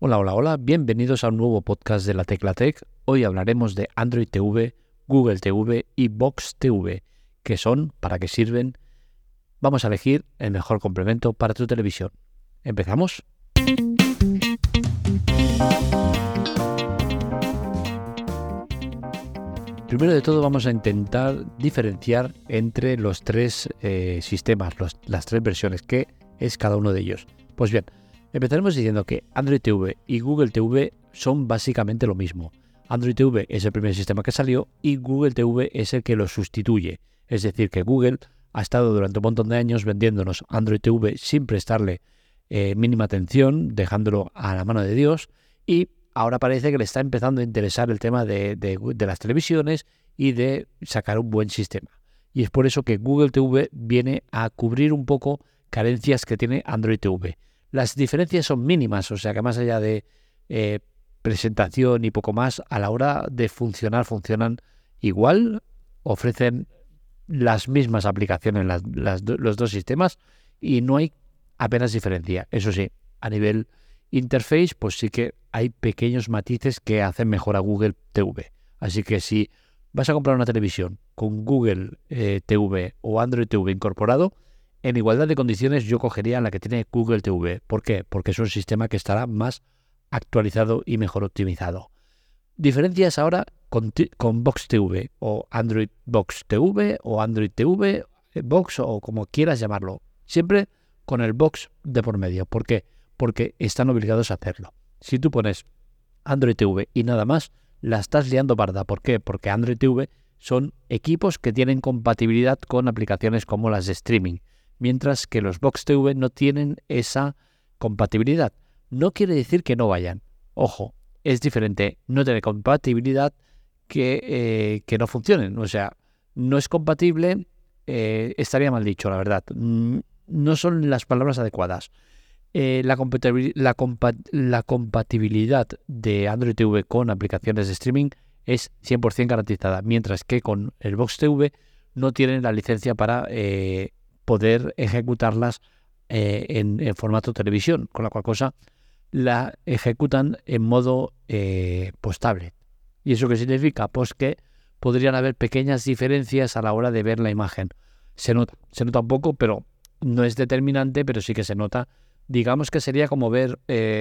Hola, hola, hola, bienvenidos a un nuevo podcast de la Tecla Tech. Hoy hablaremos de Android TV, Google TV y Box TV, qué son, para qué sirven. Vamos a elegir el mejor complemento para tu televisión. ¿Empezamos? Primero de todo vamos a intentar diferenciar entre los tres sistemas, las tres versiones, qué es cada uno de ellos. Pues bien, empezaremos diciendo que Android TV y Google TV son básicamente lo mismo. Android TV es el primer sistema que salió y Google TV es el que lo sustituye. Es decir, que Google ha estado durante un montón de años vendiéndonos Android TV sin prestarle mínima atención, dejándolo a la mano de Dios, y ahora parece que le está empezando a interesar el tema de las televisiones y de sacar un buen sistema. Y es por eso que Google TV viene a cubrir un poco carencias que tiene Android TV. Las diferencias son mínimas, o sea que más allá de presentación y poco más, a la hora de funcionan igual, ofrecen las mismas aplicaciones los dos sistemas y no hay apenas diferencia. Eso sí, a nivel interface, pues sí que hay pequeños matices que hacen mejor a Google TV. Así que si vas a comprar una televisión con Google TV o Android TV incorporado, en igualdad de condiciones yo cogería la que tiene Google TV. ¿Por qué? Porque es un sistema que estará más actualizado y mejor optimizado. Diferencias ahora con Box TV o Android Box TV o Android TV Box o como quieras llamarlo. Siempre con el Box de por medio. ¿Por qué? Porque están obligados a hacerlo. Si tú pones Android TV y nada más, la estás liando parda. ¿Por qué? Porque Android TV son equipos que tienen compatibilidad con aplicaciones como las de streaming, mientras que los Box TV no tienen esa compatibilidad. No quiere decir que no vayan. Ojo, es diferente no tener compatibilidad que no funcionen. O sea, no es compatible, estaría mal dicho, la verdad. No son las palabras adecuadas. La compatibilidad de Android TV con aplicaciones de streaming es 100% garantizada, mientras que con el Box TV no tienen la licencia para poder ejecutarlas en formato televisión, con la cual cosa la ejecutan en modo tablet. ¿Y eso qué significa? Pues que podrían haber pequeñas diferencias a la hora de ver la imagen. Se nota un poco, pero no es determinante, pero sí que se nota. Digamos que sería como ver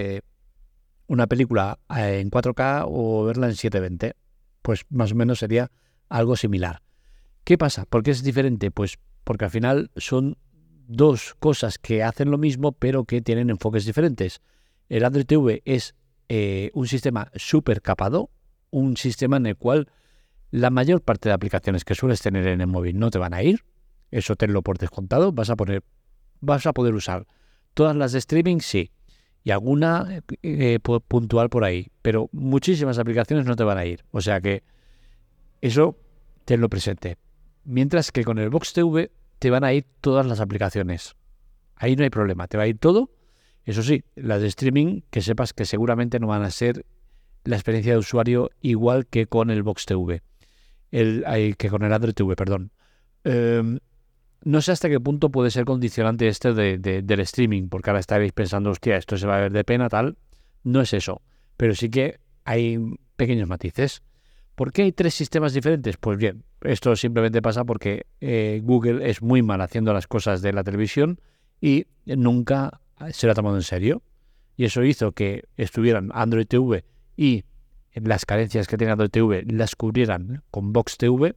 una película en 4K o verla en 720. Pues más o menos sería algo similar. ¿Qué pasa? ¿Por qué es diferente? Pues porque al final son dos cosas que hacen lo mismo, pero que tienen enfoques diferentes. El Android TV es un sistema súper capado, un sistema en el cual la mayor parte de aplicaciones que sueles tener en el móvil no te van a ir. Eso tenlo por descontado. Vas a poder usar todas las de streaming, sí, y alguna puntual por ahí, pero muchísimas aplicaciones no te van a ir. O sea que eso tenlo presente. Mientras que con el Box TV te van a ir todas las aplicaciones. Ahí no hay problema, te va a ir todo. Eso sí, las de streaming, que sepas que seguramente no van a ser la experiencia de usuario igual que con el Box TV. Que con el Android TV, perdón. No sé hasta qué punto puede ser condicionante del streaming, porque ahora estaréis pensando, hostia, esto se va a ver de pena, tal. No es eso, pero sí que hay pequeños matices. ¿Por qué hay tres sistemas diferentes? Pues bien, esto simplemente pasa porque Google es muy mal haciendo las cosas de la televisión y nunca se lo ha tomado en serio. Y eso hizo que estuvieran Android TV y las carencias que tiene Android TV las cubrieran con Box TV.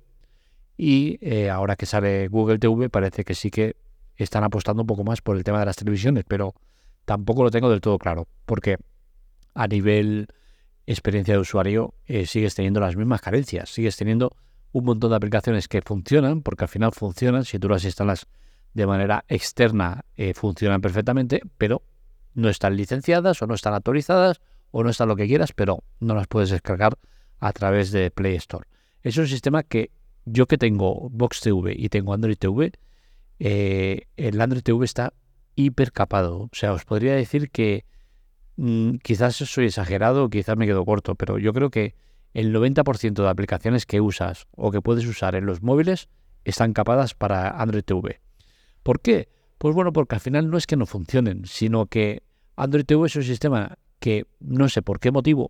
Y ahora que sale Google TV parece que sí que están apostando un poco más por el tema de las televisiones, pero tampoco lo tengo del todo claro, porque a nivel experiencia de usuario sigues teniendo las mismas carencias, sigues teniendo un montón de aplicaciones que funcionan, porque al final funcionan, si tú las instalas de manera externa funcionan perfectamente, pero no están licenciadas o no están autorizadas o no están lo que quieras, pero no las puedes descargar a través de Play Store. Es un sistema que yo, que tengo Box TV y tengo Android TV, el Android TV está hiper capado. O sea, os podría decir que quizás soy exagerado, quizás me quedo corto, pero yo creo que el 90% de aplicaciones que usas o que puedes usar en los móviles están capadas para Android TV. ¿Por qué? Pues bueno, porque al final no es que no funcionen, sino que Android TV es un sistema que no sé por qué motivo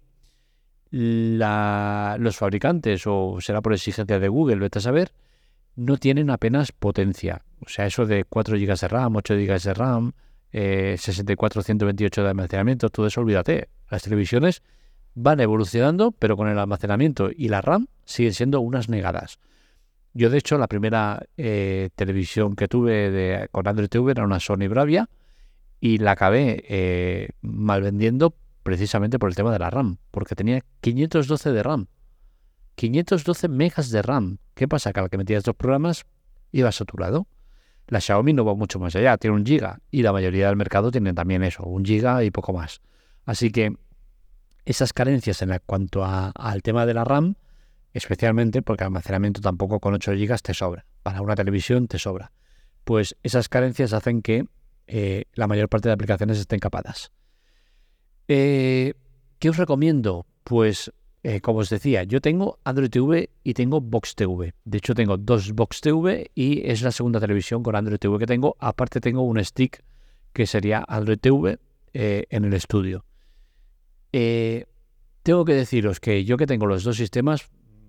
los fabricantes, o será por exigencia de Google, vete a saber, no tienen apenas potencia. O sea, eso de 4 GB de RAM, 8 GB de RAM, 64, 128 de almacenamiento, todo eso olvídate. Las televisiones van evolucionando, pero con el almacenamiento y la RAM siguen siendo unas negadas. Yo, de hecho, la primera televisión que tuve con Android TV era una Sony Bravia y la acabé mal vendiendo precisamente por el tema de la RAM, porque tenía 512 de RAM. 512 megas de RAM. ¿Qué pasa? Que al que metías 2 programas iba saturado. La Xiaomi no va mucho más allá, tiene 1 giga y la mayoría del mercado tiene también eso, 1 giga y poco más. Así que esas carencias en cuanto al tema de la RAM, especialmente porque el almacenamiento tampoco con 8 gigas te sobra, para una televisión te sobra, pues esas carencias hacen que la mayor parte de aplicaciones estén capadas. ¿Qué os recomiendo? Pues como os decía, yo tengo Android TV y tengo Box TV. De hecho, tengo 2 Box TV y es la segunda televisión con Android TV que tengo. Aparte, tengo un stick que sería Android TV en el estudio. Tengo que deciros que yo, que tengo los 2 sistemas,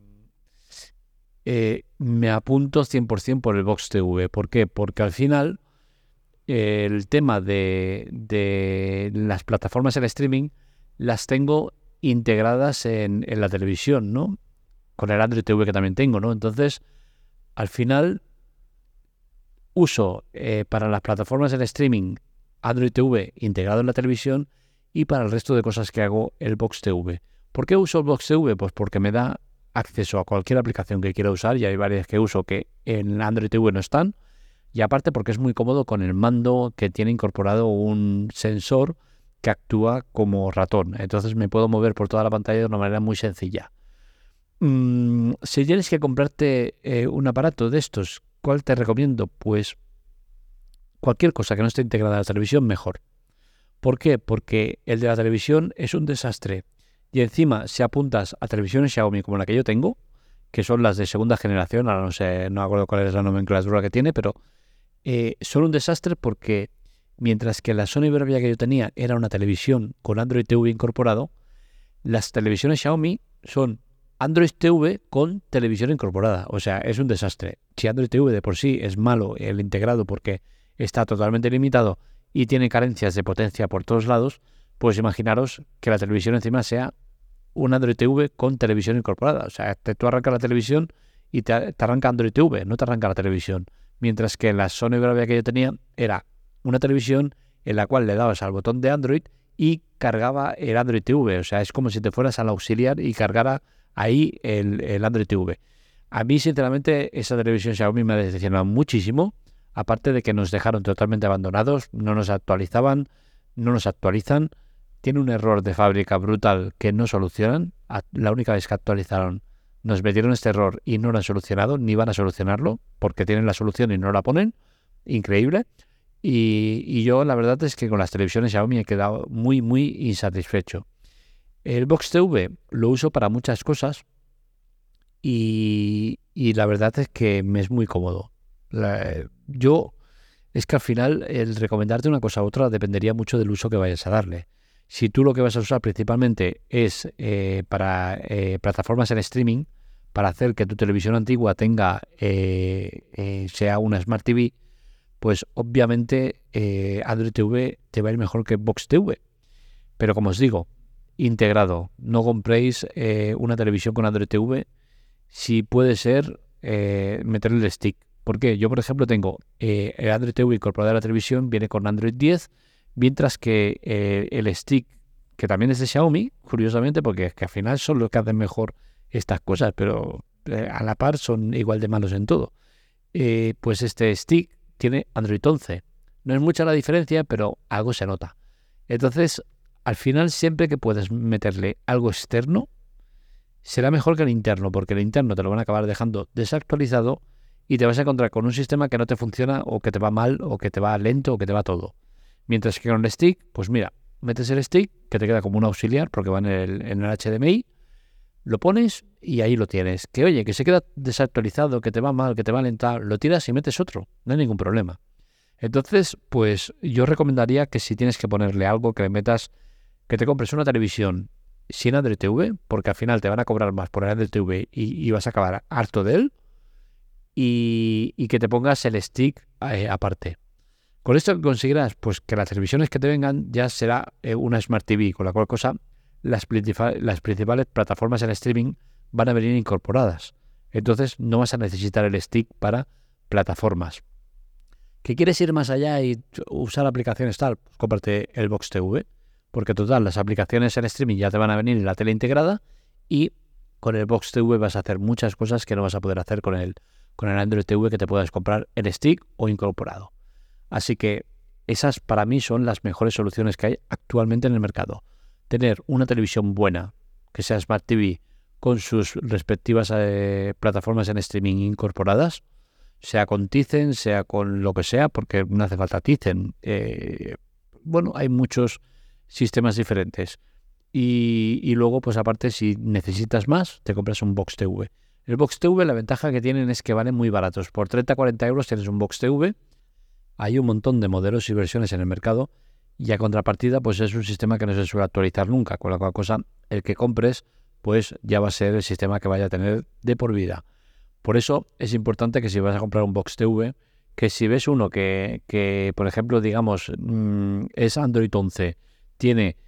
me apunto 100% por el Box TV. ¿Por qué? Porque al final el tema de las plataformas en streaming las tengo integradas en la televisión, ¿no? Con el Android TV que también tengo, ¿no? Entonces, al final, uso para las plataformas en streaming Android TV integrado en la televisión, y para el resto de cosas que hago el Box TV. ¿Por qué uso el Box TV? Pues porque me da acceso a cualquier aplicación que quiera usar, y hay varias que uso que en Android TV no están, y aparte porque es muy cómodo con el mando, que tiene incorporado un sensor que actúa como ratón. Entonces me puedo mover por toda la pantalla de una manera muy sencilla. Si tienes que comprarte un aparato de estos, ¿cuál te recomiendo? Pues cualquier cosa que no esté integrada a la televisión, mejor. ¿Por qué? Porque el de la televisión es un desastre. Y encima, si apuntas a televisiones Xiaomi como la que yo tengo, que son las de segunda generación, ahora no sé, no me acuerdo cuál es la nomenclatura que tiene, pero son un desastre, porque mientras que la Sony Bravia que yo tenía era una televisión con Android TV incorporado, las televisiones Xiaomi son Android TV con televisión incorporada. O sea, es un desastre. Si Android TV de por sí es malo el integrado porque está totalmente limitado y tiene carencias de potencia por todos lados, pues imaginaros que la televisión encima sea un Android TV con televisión incorporada. O sea, tú arrancas la televisión y te arranca Android TV, no te arranca la televisión. Mientras que la Sony Bravia que yo tenía era una televisión en la cual le dabas al botón de Android y cargaba el Android TV. O sea, es como si te fueras al auxiliar y cargara ahí el Android TV. A mí, sinceramente, esa televisión Xiaomi me ha decepcionado muchísimo. Aparte de que nos dejaron totalmente abandonados, no nos actualizaban, no nos actualizan. Tiene un error de fábrica brutal que no solucionan. La única vez que actualizaron, nos metieron este error y no lo han solucionado, ni van a solucionarlo, porque tienen la solución y no la ponen. Increíble. Y yo, la verdad es que con las televisiones Xiaomi he quedado muy, muy insatisfecho. El Box TV lo uso para muchas cosas y la verdad es que me es muy cómodo. Es que al final el recomendarte una cosa u otra dependería mucho del uso que vayas a darle. Si tú lo que vas a usar principalmente es para plataformas en streaming, para hacer que tu televisión antigua sea una Smart TV, pues obviamente Android TV te va a ir mejor que Box TV. Pero como os digo, integrado. No compréis una televisión con Android TV si puede ser meterle el stick. ¿Por qué? Yo, por ejemplo, tengo el Android TV incorporado a la televisión, viene con Android 10, mientras que el stick, que también es de Xiaomi, curiosamente, porque es que al final son los que hacen mejor estas cosas, pero a la par son igual de malos en todo. Pues este stick tiene Android 11. No es mucha la diferencia, pero algo se nota. Entonces, al final, siempre que puedes meterle algo externo, será mejor que el interno, porque el interno te lo van a acabar dejando desactualizado y te vas a encontrar con un sistema que no te funciona, o que te va mal, o que te va lento, o que te va todo. Mientras que con el stick, pues mira, metes el stick, que te queda como un auxiliar, porque va en el HDMI, lo pones y ahí lo tienes. Que oye, que se queda desactualizado, que te va mal, que te va lento, lo tiras y metes otro, no hay ningún problema. Entonces, pues yo recomendaría que si tienes que ponerle algo, que le metas que te compres una televisión sin Android TV, porque al final te van a cobrar más por el Android TV y vas a acabar harto de él, y que te pongas el stick aparte. Con esto conseguirás pues que las televisiones que te vengan ya será una Smart TV, con la cual cosa las principales plataformas en streaming van a venir incorporadas. Entonces no vas a necesitar el stick para plataformas. ¿Que quieres ir más allá y usar aplicaciones tal? Pues cómprate el Box TV, porque total, las aplicaciones en streaming ya te van a venir en la tele integrada y con el Box TV vas a hacer muchas cosas que no vas a poder hacer con el Android TV que te puedas comprar en stick o incorporado. Así que esas para mí son las mejores soluciones que hay actualmente en el mercado. Tener una televisión buena, que sea Smart TV, con sus respectivas plataformas en streaming incorporadas, sea con Tizen, sea con lo que sea, porque no hace falta Tizen. Hay muchos sistemas diferentes. Y luego, pues aparte, si necesitas más, te compras un Box TV. El Box TV, la ventaja que tienen es que valen muy baratos. Por 30-40 euros tienes un Box TV. Hay un montón de modelos y versiones en el mercado y a contrapartida pues es un sistema que no se suele actualizar nunca, con la cual cosa el que compres pues ya va a ser el sistema que vaya a tener de por vida. Por eso es importante que si vas a comprar un Box TV, que si ves uno que por ejemplo, digamos, es Android 11, tiene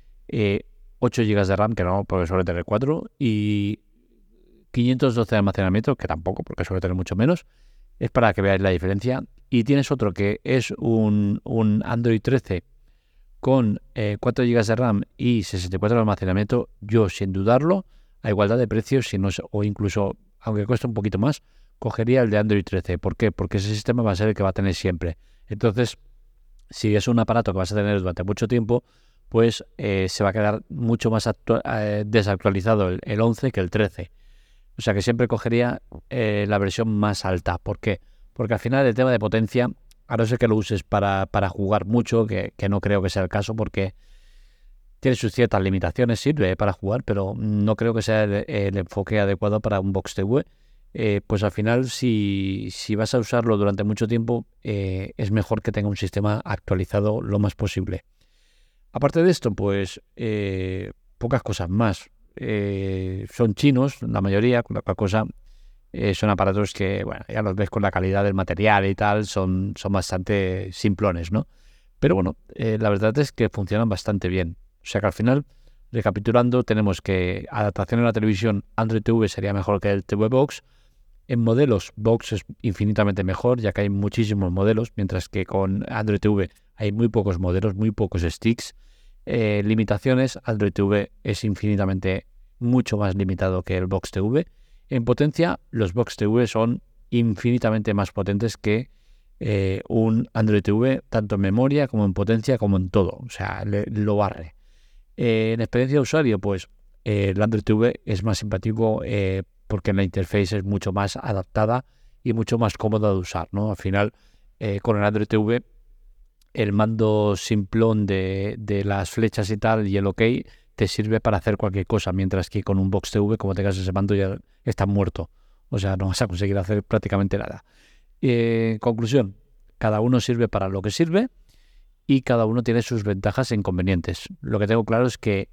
8 GB de RAM, que no, porque suele tener 4, y 512 de almacenamiento, que tampoco, porque suele tener mucho menos, es para que veáis la diferencia. Y tienes otro que es un Android 13 con 4 GB de RAM y 64 de almacenamiento. Yo, sin dudarlo, a igualdad de precios, o incluso, aunque cueste un poquito más, cogería el de Android 13. ¿Por qué? Porque ese sistema va a ser el que va a tener siempre. Entonces, si es un aparato que vas a tener durante mucho tiempo, pues se va a quedar mucho más desactualizado el 11 que el 13. O sea que siempre cogería la versión más alta. ¿Por qué? Porque al final el tema de potencia, a no ser que lo uses para jugar mucho, que no creo que sea el caso, porque tiene sus ciertas limitaciones, sirve para jugar, pero no creo que sea el enfoque adecuado para un Box TV. Pues al final, si vas a usarlo durante mucho tiempo, es mejor que tenga un sistema actualizado lo más posible. Aparte de esto, pues pocas cosas más. Son chinos, la mayoría, con la cual cosa son aparatos que, bueno, ya los ves con la calidad del material y tal, son bastante simplones, ¿no? Pero bueno, la verdad es que funcionan bastante bien. O sea que al final, recapitulando, tenemos que adaptación en la televisión, Android TV sería mejor que el TV Box. En modelos, Box es infinitamente mejor, ya que hay muchísimos modelos, mientras que con Android TV hay muy pocos modelos, muy pocos sticks. Limitaciones, Android TV es infinitamente mucho más limitado que el Box TV. En potencia, los Box TV son infinitamente más potentes que un Android TV, tanto en memoria como en potencia, como en todo. O sea, lo barre. En experiencia de usuario, pues el Android TV es más simpático porque la interface es mucho más adaptada y mucho más cómoda de usar, ¿no? Al final, con el Android TV, el mando simplón de las flechas y tal y el OK te sirve para hacer cualquier cosa, mientras que con un Box TV, como tengas ese mando, ya estás muerto. O sea, no vas a conseguir hacer prácticamente nada. Conclusión, cada uno sirve para lo que sirve y cada uno tiene sus ventajas e inconvenientes. Lo que tengo claro es que,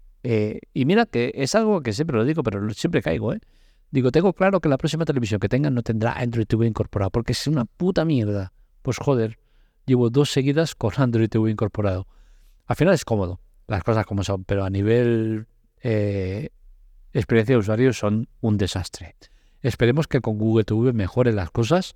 y mira que es algo que siempre lo digo, pero siempre caigo, Digo, tengo claro que la próxima televisión que tengan no tendrá Android TV incorporado, porque es una puta mierda. Pues joder, llevo 2 seguidas con Android TV incorporado. Al final es cómodo, las cosas como son, pero a nivel experiencia de usuario son un desastre. Esperemos que con Google TV mejoren las cosas.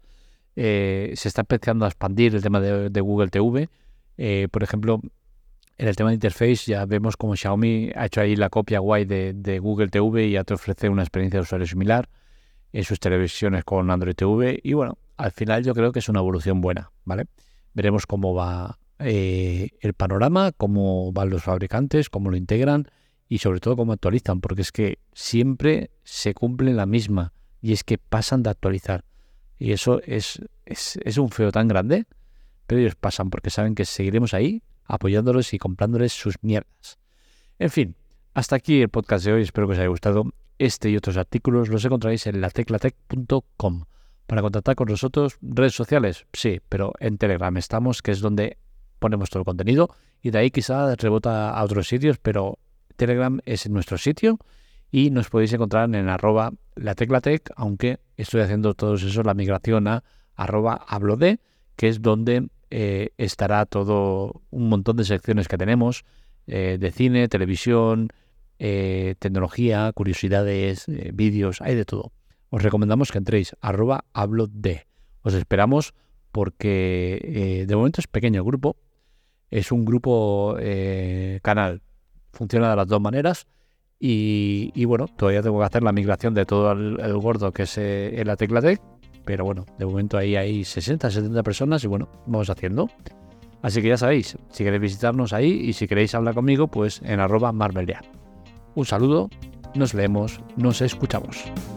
Se está empezando a expandir el tema de Google TV. Por ejemplo, en el tema de interface ya vemos como Xiaomi ha hecho ahí la copia guay de Google TV y ya te ofrece una experiencia de usuario similar en sus televisiones con Android TV. Y bueno, al final yo creo que es una evolución buena, ¿vale? Veremos cómo va el panorama, cómo van los fabricantes, cómo lo integran y sobre todo cómo actualizan, porque es que siempre se cumple la misma y es que pasan de actualizar. Y eso es un feo tan grande, pero ellos pasan porque saben que seguiremos ahí apoyándolos y comprándoles sus mierdas. En fin, hasta aquí el podcast de hoy. Espero que os haya gustado. Este y otros artículos los encontráis en lateclatec.com. Para contactar con nosotros, redes sociales, sí, pero en Telegram estamos, que es donde ponemos todo el contenido y de ahí quizá rebota a otros sitios, pero Telegram es nuestro sitio y nos podéis encontrar en @lateclatec, aunque estoy haciendo todo eso, la migración a @hablode, que es donde estará todo un montón de secciones que tenemos de cine, televisión, tecnología, curiosidades, vídeos, hay de todo. Os recomendamos que entréis @hablode. Os esperamos porque de momento es pequeño el grupo, es un grupo canal, funciona de las dos maneras y bueno, todavía tengo que hacer la migración de todo el gordo que es el Lateclatec, pero bueno, de momento ahí hay 60, 70 personas y bueno, vamos haciendo. Así que ya sabéis, si queréis visitarnos ahí y si queréis hablar conmigo, pues en @marbelia. Un saludo, nos leemos, nos escuchamos.